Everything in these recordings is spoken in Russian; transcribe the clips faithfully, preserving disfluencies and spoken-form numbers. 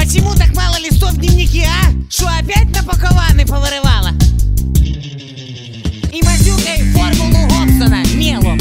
Почему так мало листов в дневнике, а? Что опять напакованы повырывала? И мазюкай формулу Гобсона мелом.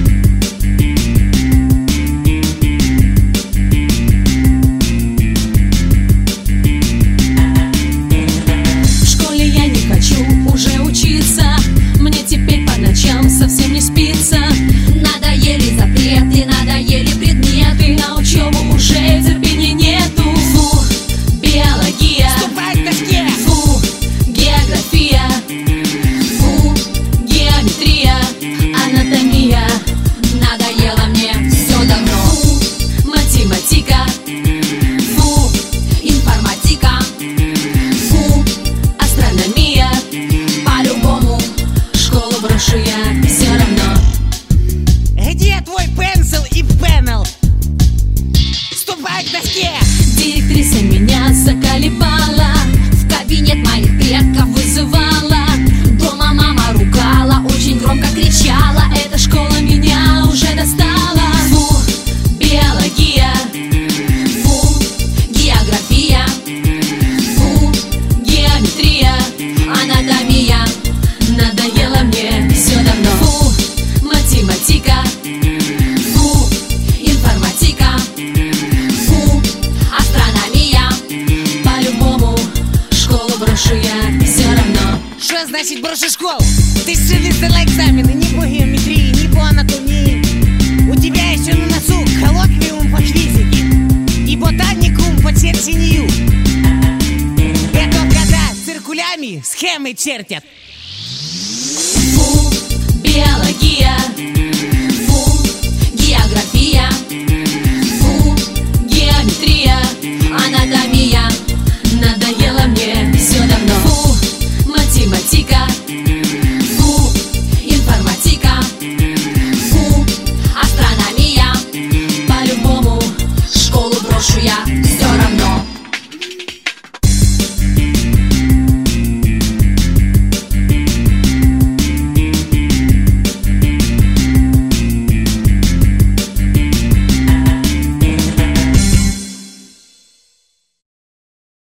В школе я не хочу уже учиться, мне теперь по ночам совсем не спится. Надоели запреты, надоели предметы, на учебу уже терпения нету. Фу, биология, Ступай к доске. фу, география, фу, геометрия, анатомия. Надоело мне все давно. Фу, математика, фу, информатика, фу, астрономия. По-любому школу брошу я все равно. Где твой пенсил и пенал? Ступай к доске. Директриса меня заколебала, в кабинет моих предков вызывала. Дома мама ругала, очень громко кричала, эта школа меня уже достала. Фу, биология, фу, география, фу, геометрия, анатомия. Надоело мне все давно. Фу, математика, фу, информатика, фу, астрономия. По-любому школу брошу я все равно. Что значит брошу школу? Ты же не сдала экзамены ни по геометрии, ни по анатомии. У тебя еще на носу коллоквиум по физике и ботаникум по черчению. Это когда циркулями схемы чертят. Фу, биология,